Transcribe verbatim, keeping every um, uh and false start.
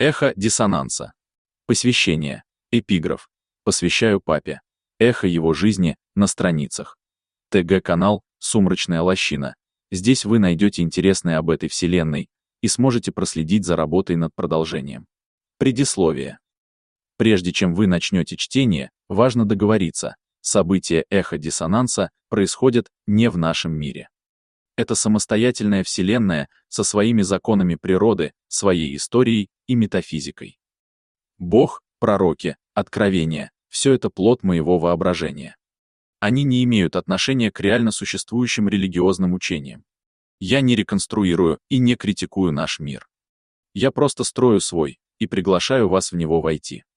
Эхо диссонанса. Посвящение. Эпиграф. Посвящаю папе. Эхо его жизни на страницах. ТГ-канал «Сумрачная лощина». Здесь вы найдете интересное об этой вселенной и сможете проследить за работой над продолжением. Предисловие. Прежде чем вы начнете чтение, важно договориться, события эхо диссонанса происходят не в нашем мире. Это самостоятельная вселенная со своими законами природы, своей историей и метафизикой. Бог, пророки, откровения — все это плод моего воображения. Они не имеют отношения к реально существующим религиозным учениям. Я не реконструирую и не критикую наш мир. Я просто строю свой и приглашаю вас в него войти.